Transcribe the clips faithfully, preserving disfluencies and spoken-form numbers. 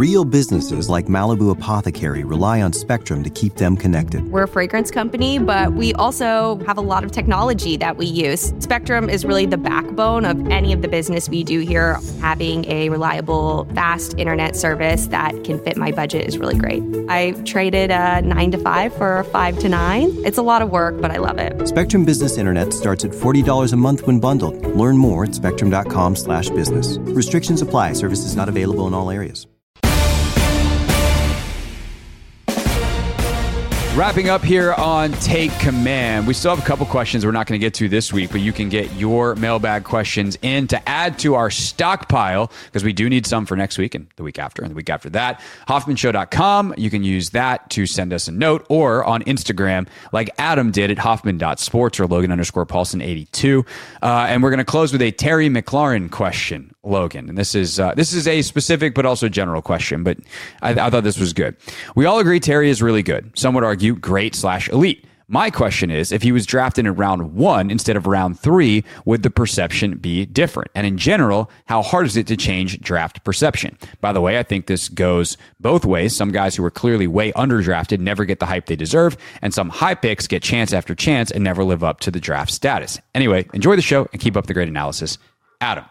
Real businesses like Malibu Apothecary rely on Spectrum to keep them connected. We're a fragrance company, but we also have a lot of technology that we use. Spectrum is really the backbone of any of the business we do here. Having a reliable, fast internet service that can fit my budget is really great. I traded a nine to five for a five to nine. It's a lot of work, but I love it. Spectrum Business Internet starts at forty dollars a month when bundled. Learn more at spectrum.com slash business. Restrictions apply. Services not available in all areas. Wrapping up here on Take Command. We still have a couple questions we're not going to get to this week, but you can get your mailbag questions in to add to our stockpile, because we do need some for next week and the week after and the week after that. Hoffman Show dot com. You can use that to send us a note, or on Instagram, like Adam did at Hoffman dot sports or Logan underscore Paulson eighty-two. Uh, and we're going to close with a Terry McLaurin question, Logan. And this is uh, this is a specific but also general question, but I, I thought this was good. We all agree Terry is really good. Some would argue great slash elite. My question is, if he was drafted in round one instead of round three, would the perception be different? And in general, how hard is it to change draft perception? By the way, I think this goes both ways. Some guys who are clearly way underdrafted never get the hype they deserve, and some high picks get chance after chance and never live up to the draft status. Anyway, enjoy the show and keep up the great analysis. Adam,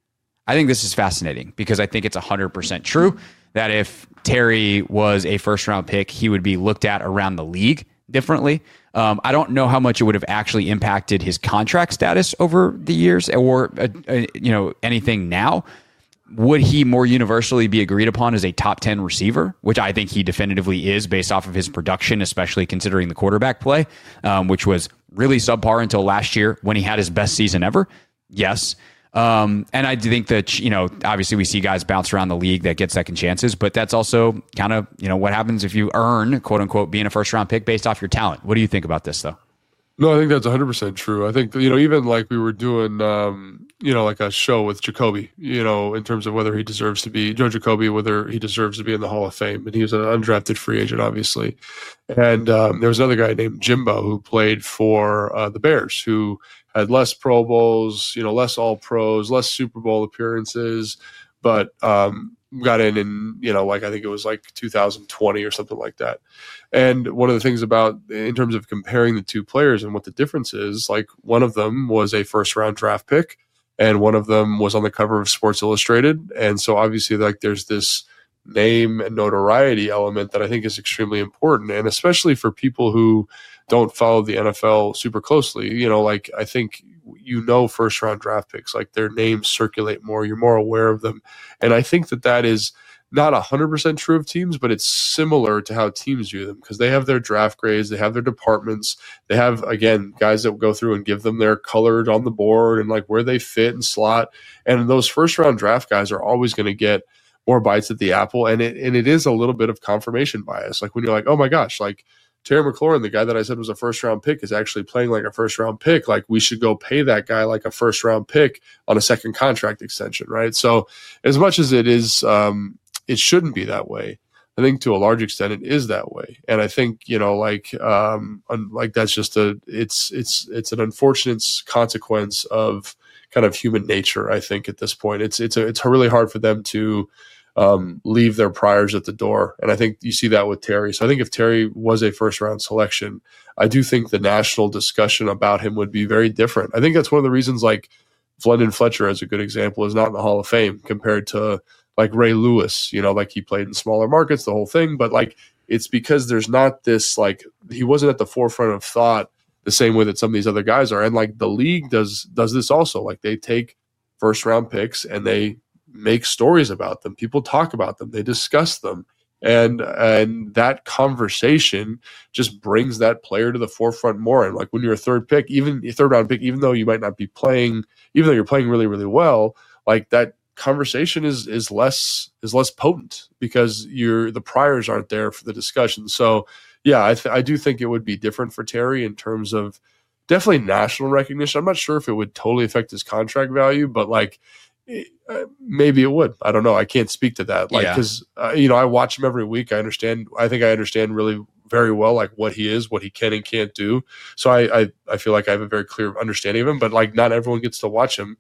I think this is fascinating because I think it's one hundred percent true that if Terry was a first-round pick, he would be looked at around the league differently. Um, I don't know how much it would have actually impacted his contract status over the years, or uh, uh, you know anything now. Would he more universally be agreed upon as a top ten receiver, which I think he definitively is based off of his production, especially considering the quarterback play, um, which was really subpar until last year when he had his best season ever? Yes. Um, and I do think that, you know, obviously we see guys bounce around the league that get second chances, but that's also kind of, you know, what happens if you earn, quote unquote, being a first round pick based off your talent. What do you think about this, though? No, I think that's one hundred percent true. I think, you know, even like we were doing, um, you know, like a show with Jacoby, you know, in terms of whether he deserves to be, Joe Jacoby, whether he deserves to be in the Hall of Fame. And he was an undrafted free agent, obviously. And um, there was another guy named Jimbo who played for uh, the Bears, who had less Pro Bowls, you know, less All Pros, less Super Bowl appearances, but um, got in in, you know, like I think it was like two thousand twenty or something like that. And one of the things about, in terms of comparing the two players and what the difference is, like one of them was a first round draft pick and one of them was on the cover of Sports Illustrated. And so obviously like there's this name and notoriety element that I think is extremely important. And especially for people who don't follow the N F L super closely, you know, like I think, you know, first round draft picks, like their names circulate more, you're more aware of them. And I think that that is not one hundred percent true of teams, but it's similar to how teams view them because they have their draft grades, they have their departments, they have, again, guys that will go through and give them their colored on the board and like where they fit and slot. And those first round draft guys are always going to get more bites at the apple. And it, and it is a little bit of confirmation bias. Like when you're like, oh my gosh, like Terry McLaurin, the guy that I said was a first round pick, is actually playing like a first round pick. Like we should go pay that guy like a first round pick on a second contract extension, right? So as much as it is, um, it shouldn't be that way. I think to a large extent it is that way. And I think, you know, like, um, like that's just a, it's, it's, it's an unfortunate consequence of kind of human nature. I think at this point, it's, it's, a, it's really hard for them to, um, leave their priors at the door. And I think you see that with Terry. So I think if Terry was a first round selection, I do think the national discussion about him would be very different. I think that's one of the reasons like Glendon Fletcher, as a good example, is not in the Hall of Fame compared to like Ray Lewis, you know, like he played in smaller markets, the whole thing. But like, it's because there's not this, like, he wasn't at the forefront of thought the same way that some of these other guys are. And like the league does, does this also. Like they take first round picks and they make stories about them. People talk about them. They discuss them. And, and that conversation just brings that player to the forefront more. And like when you're a third pick, even a third round pick, even though you might not be playing, even though you're playing really, really well, like that conversation is is less is less potent because you're the priors aren't there for the discussion. So yeah, I th- I do think it would be different for Terry in terms of definitely national recognition. I'm not sure if it would totally affect his contract value, but like it, uh, maybe it would. I don't know. I can't speak to that. Like because yeah. uh, you know I watch him every week. I understand. I think I understand really very well like what he is, what he can and can't do. So I I, I feel like I have a very clear understanding of him. But like not everyone gets to watch him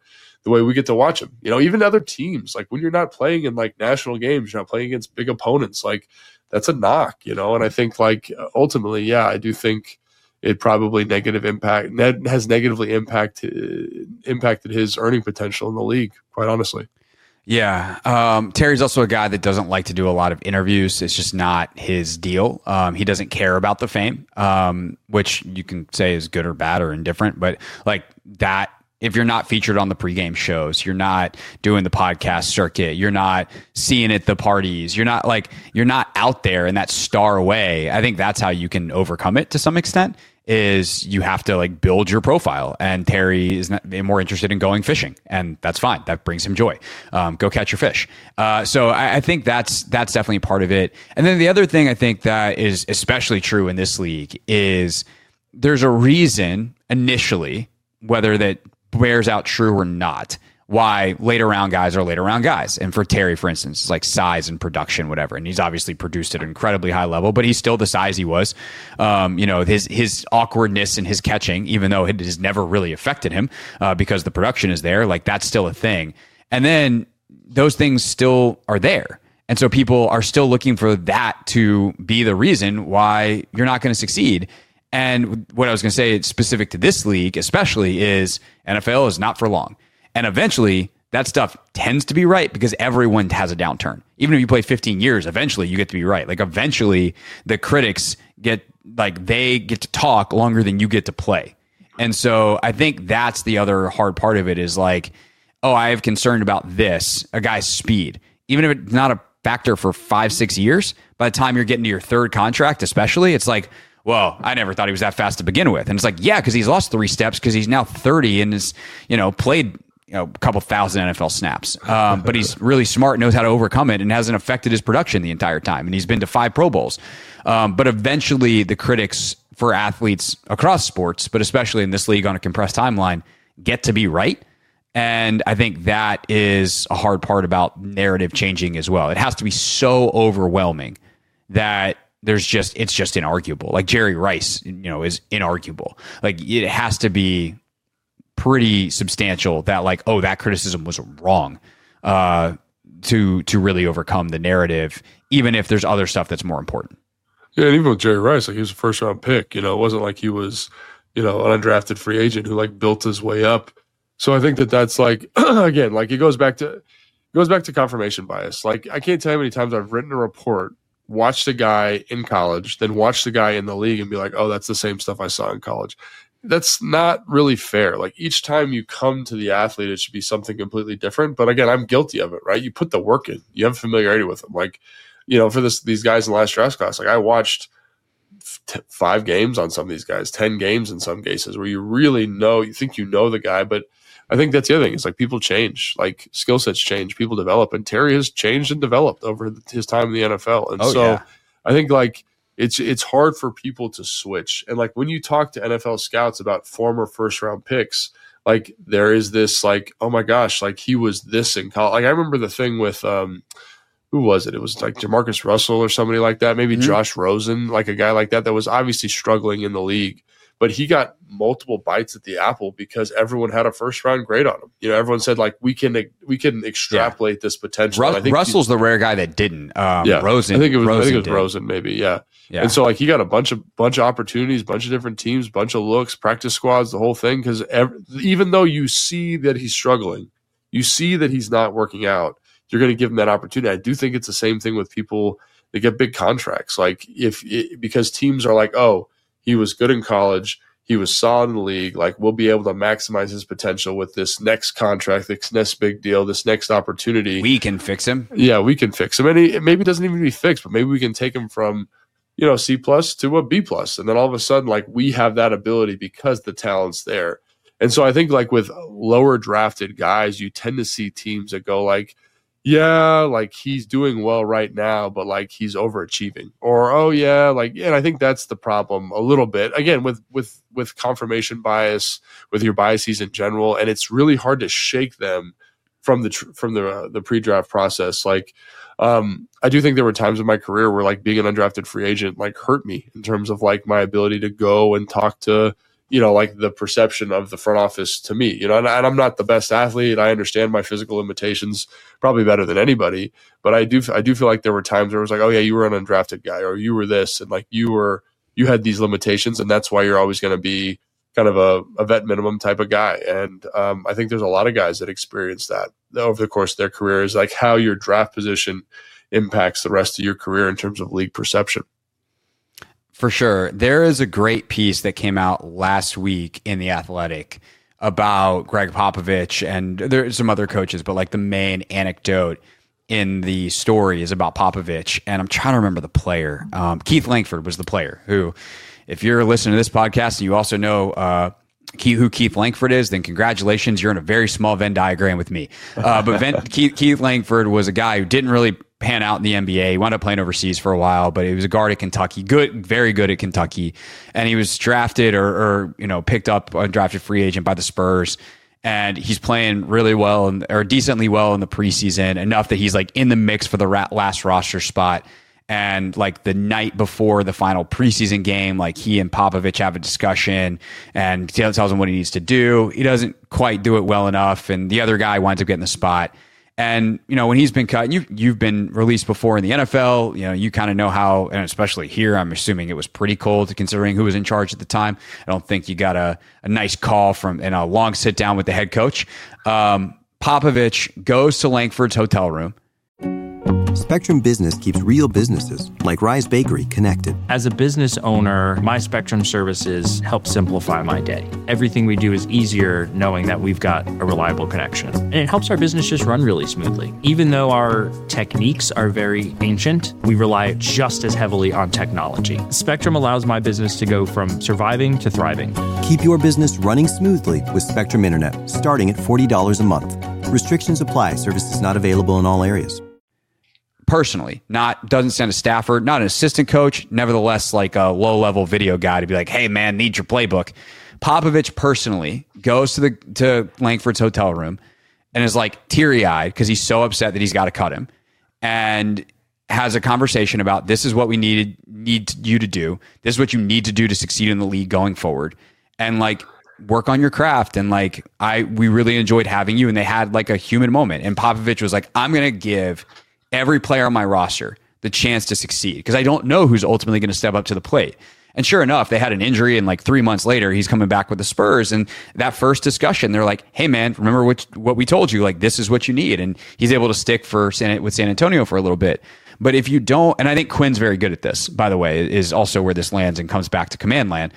the way we get to watch him. You know, even other teams, like when you're not playing in like national games, you're not playing against big opponents, like that's a knock, you know? And I think like ultimately, yeah, I do think it probably negative impact net has negatively impacted impacted his earning potential in the league, quite honestly. Yeah. Um, Terry's also a guy that doesn't like to do a lot of interviews. It's just not his deal. Um, he doesn't care about the fame, um, which you can say is good or bad or indifferent, but like that, if you're not featured on the pregame shows, you're not doing the podcast circuit, you're not seeing at the parties, you're not like, you're not out there in that star way. I think that's how you can overcome it to some extent, is you have to like build your profile. And Terry is not, more interested in going fishing, and that's fine. That brings him joy. Um, go catch your fish. Uh, so I, I think that's, that's definitely part of it. And then the other thing I think that is especially true in this league is there's a reason initially, whether that bears out true or not, why later round guys are later round guys. And for Terry, for instance, it's like size and production, whatever. And he's obviously produced at an incredibly high level, but he's still the size he was. Um, you know, his his awkwardness and his catching, even though it has never really affected him uh, because the production is there, like that's still a thing. And then those things still are there. And so people are still looking for that to be the reason why you're not going to succeed. And what I was going to say specific to this league, especially, is N F L is not for long. And eventually that stuff tends to be right because everyone has a downturn. Even if you play fifteen years, eventually you get to be right. Like eventually the critics get like they get to talk longer than you get to play. And so I think that's the other hard part of it is like, oh, I have concern about this, a guy's speed. Even if it's not a factor for five, six years, by the time you're getting to your third contract, especially, it's like, well, I never thought he was that fast to begin with. And it's like, yeah, because he's lost three steps because he's now thirty and is, you know, played, you know, a couple thousand N F L snaps. Um, but he's really smart, knows how to overcome it, and hasn't affected his production the entire time. And he's been to five Pro Bowls. Um, but eventually the critics for athletes across sports, but especially in this league on a compressed timeline, get to be right. And I think that is a hard part about narrative changing as well. It has to be so overwhelming that there's just, it's just inarguable. Like Jerry Rice, you know, is inarguable. Like it has to be pretty substantial that like, oh, that criticism was wrong uh, to, to really overcome the narrative, even if there's other stuff that's more important. Yeah. And even with Jerry Rice, like he was a first round pick, you know, it wasn't like he was, you know, an undrafted free agent who like built his way up. So I think that that's like, again, like it goes back to, it goes back to confirmation bias. Like I can't tell you how many times I've written a report, watched a guy in college, then watched the guy in the league and be like, oh, that's the same stuff I saw in college. That's not really fair. Like each time you come to the athlete, it should be something completely different. But again, I'm guilty of it, right? You put the work in, you have familiarity with them. Like, you know, for this, these guys in the last draft class, like I watched t- five games on some of these guys, ten games in some cases where you really know, you think you know the guy, but I think that's the other thing. It's like people change, like skill sets change, people develop, and Terry has changed and developed over his time in the N F L. And oh, so yeah. I think like it's it's hard for people to switch. And like when you talk to N F L scouts about former first round picks, like there is this like, oh my gosh, like he was this in college. Like I remember the thing with um, who was it? It was like Jamarcus Russell or somebody like that, maybe mm-hmm. Josh Rosen, like a guy like that that was obviously struggling in the league. But he got multiple bites at the apple because everyone had a first round grade on him. You know, everyone said like we can we can extrapolate yeah. this potential. Ru- I think Russell's the rare guy that didn't. Um, yeah, Rosen. I think it was. Rosen I think it was did. Rosen, maybe. Yeah. yeah. And so like he got a bunch of bunch of opportunities, bunch of different teams, bunch of looks, practice squads, the whole thing. Because even though you see that he's struggling, you see that he's not working out, you're going to give him that opportunity. I do think it's the same thing with people that get big contracts. Like if it, because teams are like, oh, he was good in college. He was solid in the league. Like we'll be able to maximize his potential with this next contract, this next big deal, this next opportunity. We can fix him. Yeah, we can fix him. And he, maybe it doesn't even be fixed, but maybe we can take him from, you know, C plus to a B plus. And then all of a sudden, like we have that ability because the talent's there. And so I think like with lower drafted guys, you tend to see teams that go like, yeah, like he's doing well right now, but like he's overachieving, or oh yeah, like, and I think that's the problem a little bit. Again, with with with confirmation bias, with your biases in general, and it's really hard to shake them from the from the uh, the pre-draft process. Like, um, I do think there were times in my career where like being an undrafted free agent like hurt me in terms of like my ability to go and talk to you know, like the perception of the front office to me, you know, and, and I'm not the best athlete. I understand my physical limitations probably better than anybody, but I do, I do feel like there were times where it was like, oh yeah, you were an undrafted guy, or you were this, and like you were, you had these limitations, and that's why you're always going to be kind of a, a vet minimum type of guy. And um, I think there's a lot of guys that experience that over the course of their careers, like how your draft position impacts the rest of your career in terms of league perception. For sure. There is a great piece that came out last week in The Athletic about Greg Popovich, and there's some other coaches, but like the main anecdote in the story is about Popovich. And I'm trying to remember the player. Um, Keith Langford was the player who, if you're listening to this podcast and you also know uh, who Keith Langford is, then congratulations, you're in a very small Venn diagram with me. Uh, but Venn, Keith, Keith Langford was a guy who didn't really pan out in the N B A. He wound up playing overseas for a while, but he was a guard at Kentucky, good, very good at Kentucky. And he was drafted or, or you know, picked up undrafted free agent by the Spurs. And he's playing really well in, or decently well in the preseason, enough that he's like in the mix for the last roster spot. And like the night before the final preseason game, like he and Popovich have a discussion and tells him what he needs to do. He doesn't quite do it well enough, and the other guy winds up getting the spot. And, you know, when he's been cut, and you've, you've been released before in the N F L, you know, you kind of know how, and especially here, I'm assuming it was pretty cold considering who was in charge at the time. I don't think you got a, a nice call from, and a long sit down with the head coach. Um, Popovich goes to Langford's hotel room. Spectrum Business keeps real businesses, like Rise Bakery, connected. As a business owner, my Spectrum services help simplify my day. Everything we do is easier knowing that we've got a reliable connection. And it helps our business just run really smoothly. Even though our techniques are very ancient, we rely just as heavily on technology. Spectrum allows my business to go from surviving to thriving. Keep your business running smoothly with Spectrum Internet, starting at forty dollars a month. Restrictions apply. Services not available in all areas. Personally, not doesn't send a staffer, not an assistant coach, nevertheless like a low-level video guy to be like, hey man, need your playbook. Popovich personally goes to the to Langford's hotel room and is like teary-eyed because he's so upset that he's got to cut him, and has a conversation about, this is what we needed need you to do. This is what you need to do to succeed in the league going forward. And like, work on your craft. And like, I we really enjoyed having you. And they had like a human moment. And Popovich was like, I'm going to give every player on my roster the chance to succeed, because I don't know who's ultimately going to step up to the plate. And sure enough, they had an injury, and like three months later, he's coming back with the Spurs. And that first discussion, they're like, hey man, remember what, what we told you? Like, this is what you need. And he's able to stick for San, with San Antonio for a little bit. But if you don't, and I think Quinn's very good at this, by the way, is also where this lands and comes back to command land,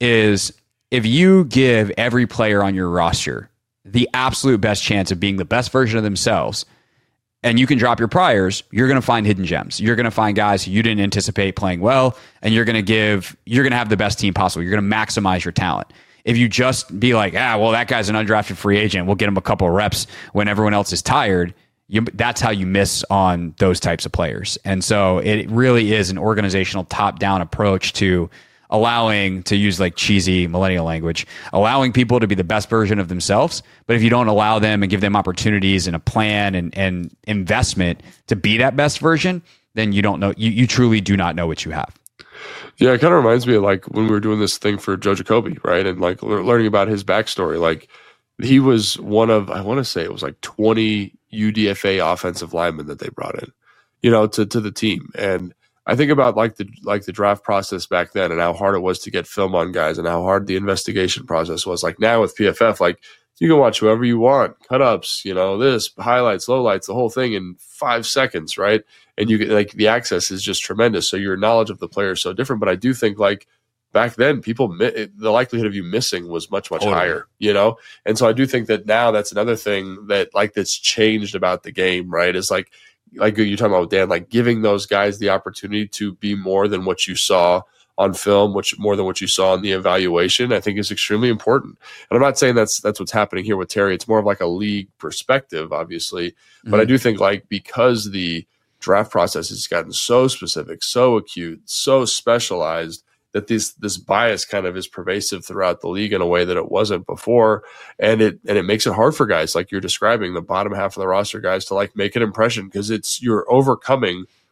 is if you give every player on your roster the absolute best chance of being the best version of themselves, and you can drop your priors, you're going to find hidden gems. You're going to find guys who you didn't anticipate playing well, and you're going to give, you're going to have the best team possible. You're going to maximize your talent. If you just be like, ah, well, that guy's an undrafted free agent, we'll get him a couple of reps when everyone else is tired, you, that's how you miss on those types of players. And so it really is an organizational top-down approach to allowing, to use like cheesy millennial language, allowing people to be the best version of themselves. But if you don't allow them and give them opportunities and a plan and, and investment to be that best version, then you don't know, you, you truly do not know what you have. Yeah, it kind of reminds me of like when we were doing this thing for Joe Jacoby, right? And like learning about his backstory. Like he was one of, I want to say it was like twenty U D F A offensive linemen that they brought in, you know, to, to the team. And I think about like the like the draft process back then and how hard it was to get film on guys and how hard the investigation process was. Like now with P F F, like you can watch whoever you want, cut ups, you know, this, highlights, lowlights, the whole thing in five seconds, right? And you get like the access is just tremendous. So your knowledge of the player is so different. But I do think like back then, people the likelihood of you missing was much much totally. higher, you know. And so I do think that now that's another thing that like that's changed about the game, right? Is like. Like you're talking about, Dan, like giving those guys the opportunity to be more than what you saw on film, which more than what you saw in the evaluation, I think is extremely important. And I'm not saying that's that's what's happening here with Terry. It's more of like a league perspective, obviously. Mm-hmm. But I do think like because the draft process has gotten so specific, so acute, so specialized, that this this bias kind of is pervasive throughout the league in a way that it wasn't before. And it and it makes it hard for guys like you're describing, the bottom half of the roster guys, to like make an impression, because it's you're overcoming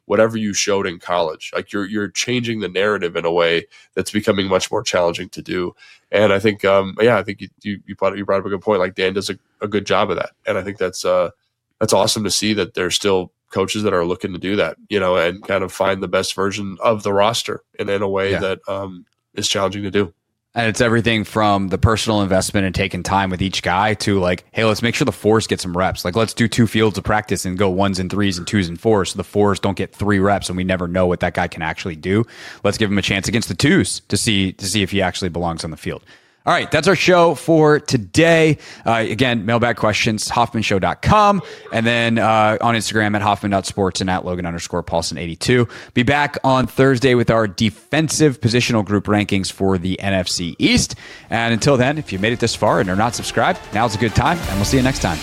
whatever you showed in college. Like you're you're changing the narrative in a way that's becoming much more challenging to do. And I think, um, yeah, I think you you, you, brought, you brought up a good point. Like Dan does a, a good job of that, and I think that's uh, that's awesome to see that there's still coaches that are looking to do that, you know, and kind of find the best version of the roster, and in a way yeah. that um, is challenging to do. And it's everything from the personal investment and taking time with each guy to like, hey, let's make sure the fours get some reps. Like, let's do two fields of practice and go ones and threes and twos and fours. So the fours don't get three reps and we never know what that guy can actually do. Let's give him a chance against the twos to see to see if he actually belongs on the field. All right, that's our show for today. Uh, again, mailbag questions, hoffman show dot com, and then uh, on Instagram at hoffman dot sports and at Logan underscore Paulson eighty-two. Be back on Thursday with our defensive positional group rankings for the N F C East. And until then, if you made it this far and are not subscribed, now's a good time, and we'll see you next time.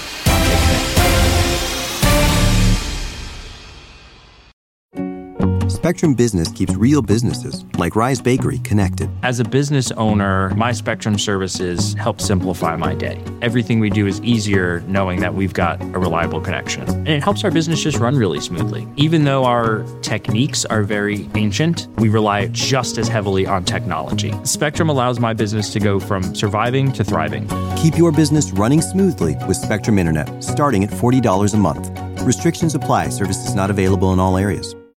Spectrum Business keeps real businesses, like Rise Bakery, connected. As a business owner, my Spectrum services help simplify my day. Everything we do is easier knowing that we've got a reliable connection. And it helps our business just run really smoothly. Even though our techniques are very ancient, we rely just as heavily on technology. Spectrum allows my business to go from surviving to thriving. Keep your business running smoothly with Spectrum Internet, starting at forty dollars a month. Restrictions apply. Services not available in all areas.